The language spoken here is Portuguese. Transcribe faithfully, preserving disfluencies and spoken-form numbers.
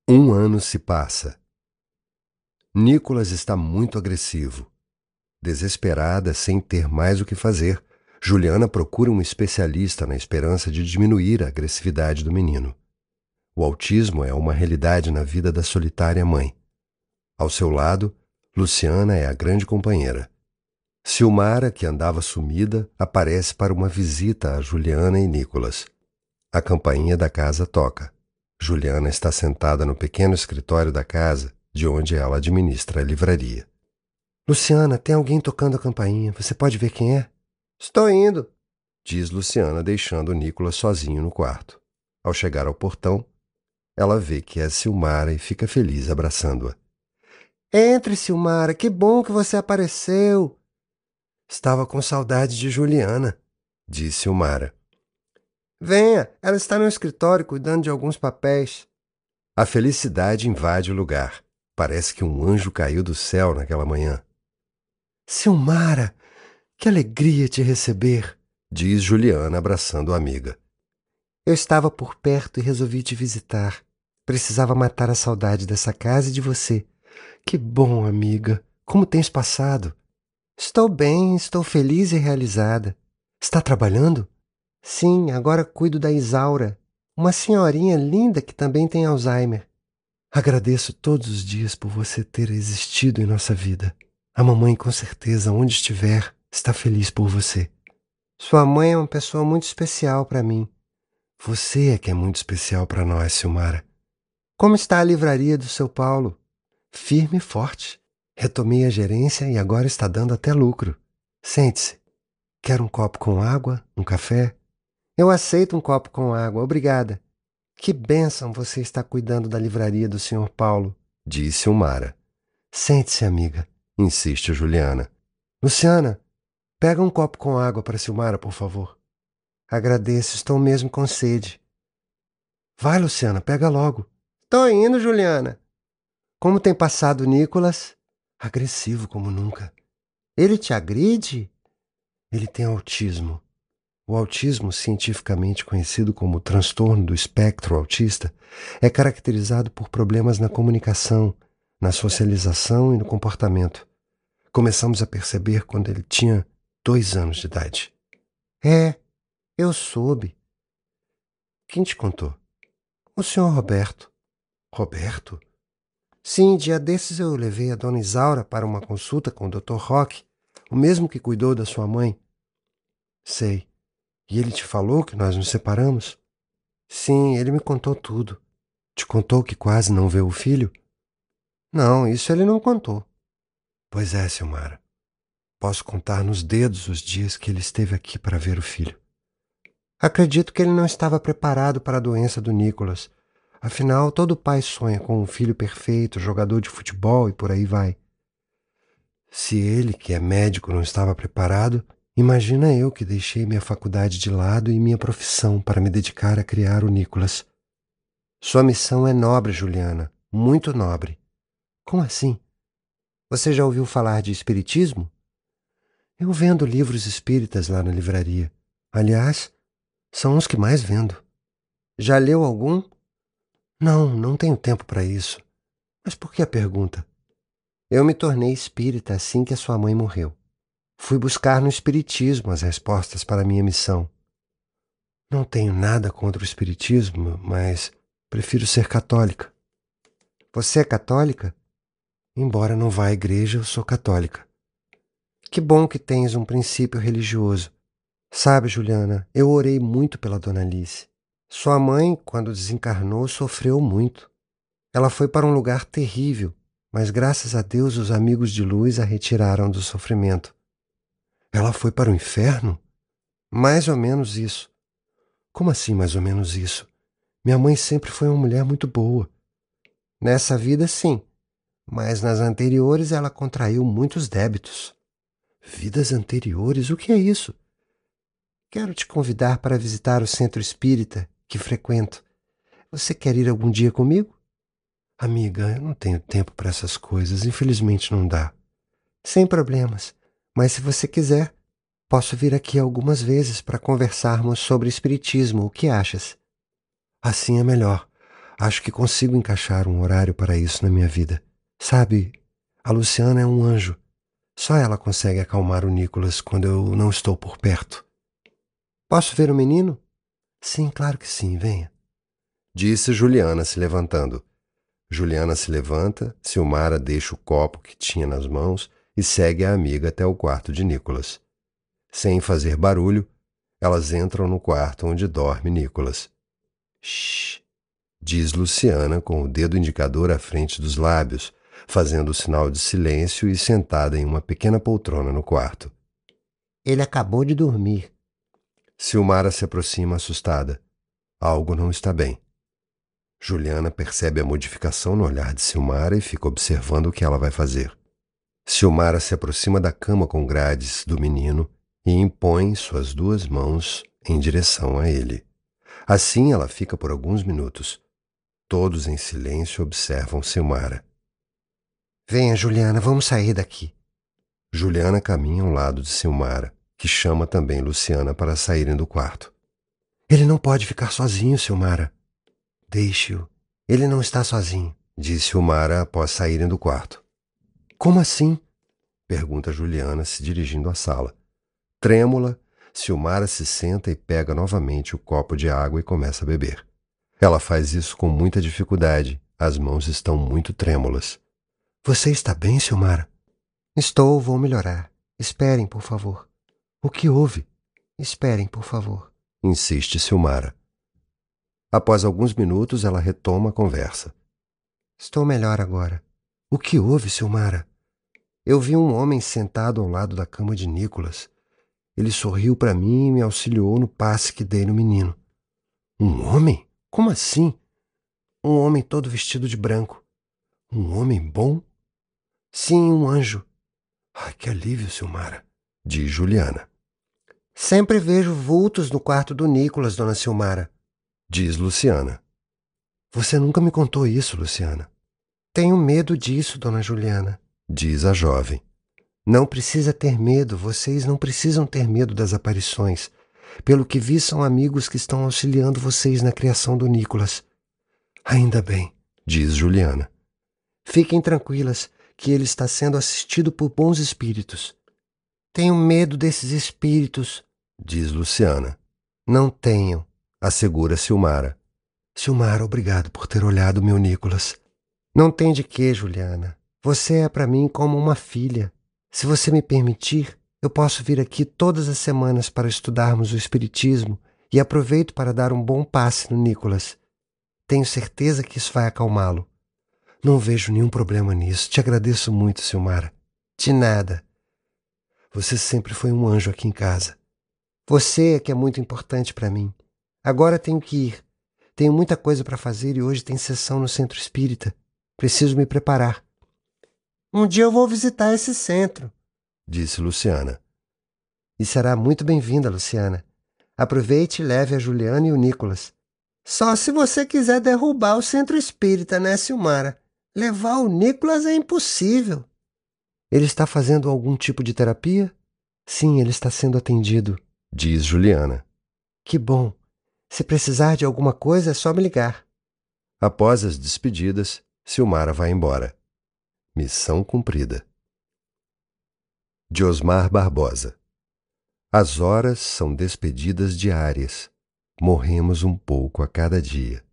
Um ano se passa. Nicolas está muito agressivo. Desesperada, sem ter mais o que fazer, Juliana procura um especialista na esperança de diminuir a agressividade do menino. O autismo é uma realidade na vida da solitária mãe. Ao seu lado, Luciana é a grande companheira. Silmara, que andava sumida, aparece para uma visita a Juliana e Nicolas. A campainha da casa toca. Juliana está sentada no pequeno escritório da casa, de onde ela administra a livraria. Luciana, tem alguém tocando a campainha. Você pode ver quem é? Estou indo, diz Luciana, deixando Nicolas sozinho no quarto. Ao chegar ao portão, ela vê que é Silmara e fica feliz abraçando-a. Entre, Silmara, que bom que você apareceu. Estava com saudade de Juliana, disse Silmara. Venha, ela está no escritório cuidando de alguns papéis. A felicidade invade o lugar. Parece que um anjo caiu do céu naquela manhã. Silmara, que alegria te receber, diz Juliana abraçando a amiga. Eu estava por perto e resolvi te visitar. Precisava matar a saudade dessa casa e de você. Que bom, amiga. Como tens passado? Estou bem, estou feliz e realizada. Está trabalhando? Sim, agora cuido da Isaura, uma senhorinha linda que também tem Alzheimer. Agradeço todos os dias por você ter existido em nossa vida. A mamãe, com certeza, onde estiver, está feliz por você. Sua mãe é uma pessoa muito especial para mim. Você é que é muito especial para nós, Silmara. Como está a livraria do seu Paulo? Firme e forte. Retomei a gerência e agora está dando até lucro. Sente-se. Quer um copo com água? Um café? Eu aceito um copo com água, obrigada. Que bênção você está cuidando da livraria do senhor Paulo, disse Silmara. Sente-se, amiga, insiste Juliana. Luciana, pega um copo com água para Silmara, por favor. Agradeço, estou mesmo com sede. Vai, Luciana, pega logo. Tô indo, Juliana. Como tem passado, Nicolas? Agressivo como nunca. Ele te agride? Ele tem autismo. O autismo, cientificamente conhecido como transtorno do espectro autista, é caracterizado por problemas na comunicação, na socialização e no comportamento. Começamos a perceber quando ele tinha dois anos de idade. É, eu soube. Quem te contou? O senhor Roberto. Roberto? Sim, dia desses eu levei a dona Isaura para uma consulta com o doutor Roque, o mesmo que cuidou da sua mãe. Sei. E ele te falou que nós nos separamos? Sim, ele me contou tudo. Te contou que quase não vê o filho? Não, isso ele não contou. Pois é, Silmara. Posso contar nos dedos os dias que ele esteve aqui para ver o filho. Acredito que ele não estava preparado para a doença do Nicolas. Afinal, todo pai sonha com um filho perfeito, jogador de futebol e por aí vai. Se ele, que é médico, não estava preparado, imagina eu que deixei minha faculdade de lado e minha profissão para me dedicar a criar o Nicolas. Sua missão é nobre, Juliana, muito nobre. Como assim? Você já ouviu falar de espiritismo? Eu vendo livros espíritas lá na livraria. Aliás, são os que mais vendo. Já leu algum? Não, não tenho tempo para isso. Mas por que a pergunta? Eu me tornei espírita assim que a sua mãe morreu. Fui buscar no espiritismo as respostas para a minha missão. Não tenho nada contra o espiritismo, mas prefiro ser católica. Você é católica? Embora não vá à igreja, eu sou católica. Que bom que tens um princípio religioso. Sabe, Juliana, eu orei muito pela dona Alice. Sua mãe, quando desencarnou, sofreu muito. Ela foi para um lugar terrível, mas graças a Deus os amigos de luz a retiraram do sofrimento. Ela foi para o inferno? Mais ou menos isso. Como assim mais ou menos isso? Minha mãe sempre foi uma mulher muito boa. Nessa vida, sim, mas nas anteriores ela contraiu muitos débitos. Vidas anteriores? O que é isso? Quero te convidar para visitar o centro espírita que frequento. Você quer ir algum dia comigo? Amiga, eu não tenho tempo para essas coisas, infelizmente não dá. Sem problemas, mas se você quiser, posso vir aqui algumas vezes para conversarmos sobre espiritismo, o que achas? Assim é melhor. Acho que consigo encaixar um horário para isso na minha vida. Sabe, a Luciana é um anjo. Só ela consegue acalmar o Nicholas quando eu não estou por perto. Posso ver o menino? Sim, claro que sim, venha. Disse Juliana se levantando. Juliana se levanta, Silmara deixa o copo que tinha nas mãos e segue a amiga até o quarto de Nicholas. Sem fazer barulho, elas entram no quarto onde dorme Nicholas. Shhh, diz Luciana com o dedo indicador à frente dos lábios, fazendo o sinal de silêncio e sentada em uma pequena poltrona no quarto. Ele acabou de dormir. Silmara se aproxima assustada. Algo não está bem. Juliana percebe a modificação no olhar de Silmara e fica observando o que ela vai fazer. Silmara se aproxima da cama com grades do menino e impõe suas duas mãos em direção a ele. Assim ela fica por alguns minutos. Todos em silêncio observam Silmara. Venha, Juliana, vamos sair daqui. Juliana caminha ao lado de Silmara, que chama também Luciana para saírem do quarto. Ele não pode ficar sozinho, Silmara. Deixe-o. Ele não está sozinho, disse Silmara após saírem do quarto. Como assim? Pergunta Juliana, se dirigindo à sala. Trêmula, Silmara se senta e pega novamente o copo de água e começa a beber. Ela faz isso com muita dificuldade. As mãos estão muito trêmulas. Você está bem, Silmara? Estou, vou melhorar. Esperem, por favor. O que houve? Esperem, por favor. Insiste Silmara. Após alguns minutos, ela retoma a conversa. Estou melhor agora. O que houve, Silmara? Eu vi um homem sentado ao lado da cama de Nicholas. Ele sorriu para mim e me auxiliou no passe que dei no menino. Um homem? Como assim? Um homem todo vestido de branco. Um homem bom? Sim, um anjo. Ai, que alívio, Silmara, diz Juliana. Sempre vejo vultos no quarto do Nicholas, dona Silmara, diz Luciana. Você nunca me contou isso, Luciana. Tenho medo disso, dona Juliana, diz a jovem. Não precisa ter medo, vocês não precisam ter medo das aparições. Pelo que vi, são amigos que estão auxiliando vocês na criação do Nicholas. Ainda bem, diz Juliana. Fiquem tranquilas, que ele está sendo assistido por bons espíritos. Tenho medo desses espíritos, diz Luciana. Não tenham, assegura Silmara. Silmara, obrigado por ter olhado meu Nicholas. Não tem de quê, Juliana. Você é para mim como uma filha. Se você me permitir, eu posso vir aqui todas as semanas para estudarmos o espiritismo e aproveito para dar um bom passe no Nicholas. Tenho certeza que isso vai acalmá-lo. Não vejo nenhum problema nisso. Te agradeço muito, Silmara. De nada. Você sempre foi um anjo aqui em casa. Você é que é muito importante para mim. Agora tenho que ir. Tenho muita coisa para fazer e hoje tem sessão no centro espírita. Preciso me preparar. Um dia eu vou visitar esse centro, disse Luciana. E será muito bem-vinda, Luciana. Aproveite e leve a Juliana e o Nicholas. Só se você quiser derrubar o centro espírita, né, Silmara? Levar o Nicholas é impossível. Ele está fazendo algum tipo de terapia? Sim, ele está sendo atendido, diz Juliana. Que bom. Se precisar de alguma coisa, é só me ligar. Após as despedidas, Silmara vai embora. Missão cumprida. De Osmar Barbosa. As horas são despedidas diárias. Morremos um pouco a cada dia.